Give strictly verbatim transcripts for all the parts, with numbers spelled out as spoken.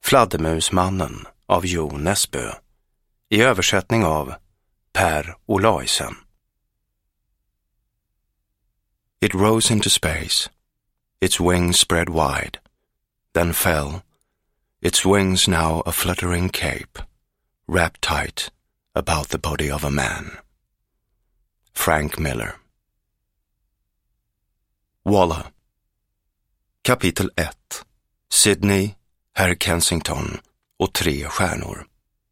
Fladdermusmannen av Jo Nesbø. I översättning av Per Olaisen. It rose into space, its wings spread wide, then fell, its wings now a fluttering cape, wrapped tight about the body of a man. Frank Miller. Walla. Kapitel ett. Sydney, Herr Kensington och tre stjärnor.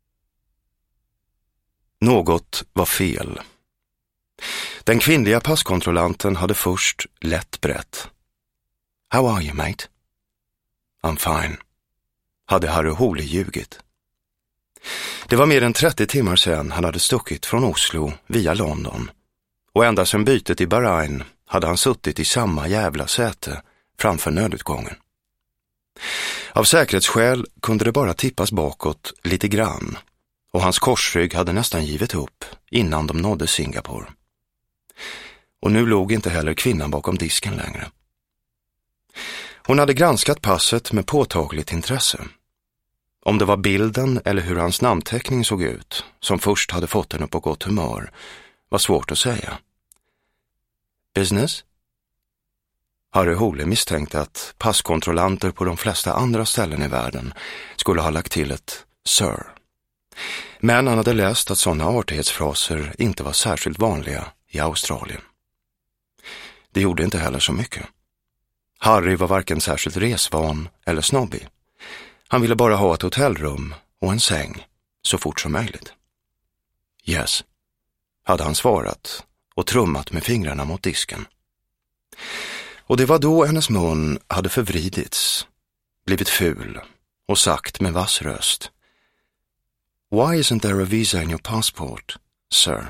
Något var fel. Den kvinnliga passkontrollanten hade först lätt brett. How are you, mate? I'm fine. Hade Harry Hole ljugit. Det var mer än trettio timmar sedan han hade stuckit från Oslo via London. Och ända sedan bytet i Bahrain hade han suttit i samma jävla säte framför nödutgången. Av säkerhetsskäl kunde det bara tippas bakåt lite grann och hans korsrygg hade nästan givit upp innan de nådde Singapore. Och nu låg inte heller kvinnan bakom disken längre. Hon hade granskat passet med påtagligt intresse. Om det var bilden eller hur hans namnteckning såg ut som först hade fått henne på gott humör var svårt att säga. Business? Harry Hole misstänkte att passkontrollanter på de flesta andra ställen i världen skulle ha lagt till ett Sir. Men han hade läst att sådana artighetsfraser inte var särskilt vanliga i Australien. Det gjorde inte heller så mycket. Harry var varken särskilt resvan eller snobbig. Han ville bara ha ett hotellrum och en säng så fort som möjligt. Yes, hade han svarat och trummat med fingrarna mot disken. Och det var då hennes mun hade förvridits, blivit ful och sagt med vass röst. Why isn't there a visa in your passport, sir?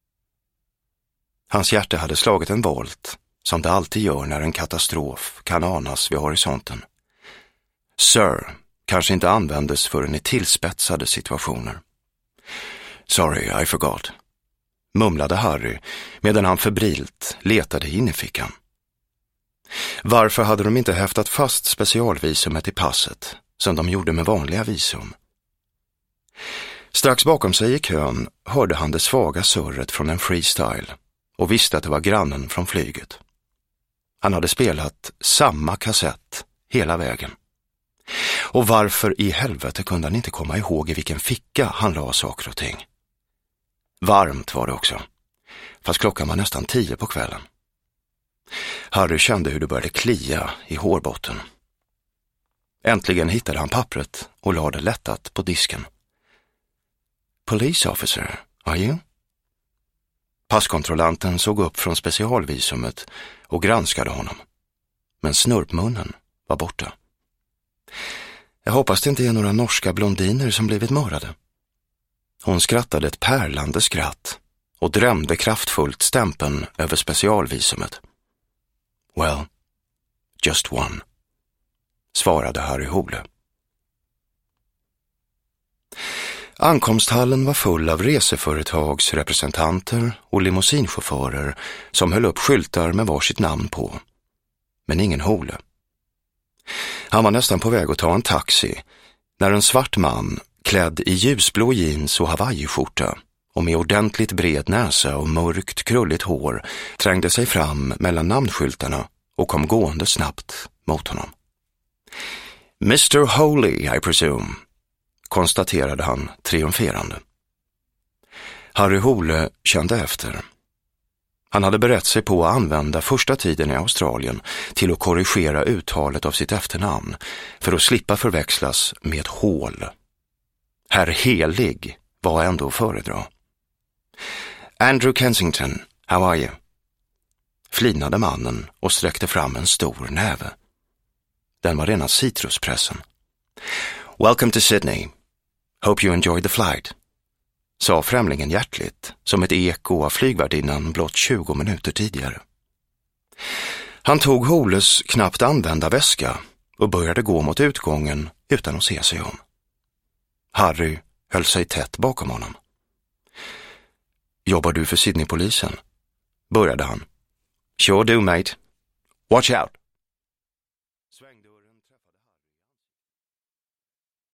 Hans hjärta hade slagit en volt, som det alltid gör när en katastrof kan anas vid horisonten. Sir kanske inte användes förrän i tillspetsade situationer. Sorry, I forgot, mumlade Harry medan han febrilt letade in i fickan. Varför hade de inte häftat fast specialvisumet i passet som de gjorde med vanliga visum? Strax bakom sig i kön hörde han det svaga surret från en freestyle och visste att det var grannen från flyget. Han hade spelat samma kassett hela vägen. Och varför i helvete kunde han inte komma ihåg i vilken ficka han la saker och ting? Varmt var det också, fast klockan var nästan tio på kvällen. Harry kände hur det började klia i hårbotten. Äntligen hittade han pappret och lade lättat på disken. Police officer, are you? Passkontrollanten såg upp från specialvisumet och granskade honom. Men snurpmunnen var borta. Jag hoppas det inte är några norska blondiner som blivit mördade. Hon skrattade ett pärlande skratt och drämde kraftfullt stämpeln över specialvisumet. Well, just one, svarade Harry Hole. Ankomsthallen var full av reseföretags representanter och limousinchaufförer som höll upp skyltar med varsitt namn på. Men ingen Hole. Han var nästan på väg att ta en taxi när en svart man klädd i ljusblå jeans och hawaiiskjorta och med ordentligt bred näsa och mörkt krulligt hår trängde sig fram mellan namnskyltarna och kom gående snabbt mot honom. mister Hole, I presume, konstaterade han triumferande. Harry Hole kände efter. Han hade berett sig på att använda första tiden i Australien till att korrigera uttalet av sitt efternamn för att slippa förväxlas med hål. Herr Helig var ändå att föredra. Andrew Kensington, how are you? Flinade mannen och sträckte fram en stor näve. Den var rena citruspressen. Welcome to Sydney. Hope you enjoyed the flight, sa främlingen hjärtligt som ett eko av flygvärdinnan blott tjugo minuter tidigare. Han tog Holes knappt använda väska och började gå mot utgången utan att se sig om. Harry höll sig tätt bakom honom. Jobbar du för Sydneypolisen? Började han. Sure do, mate. Watch out.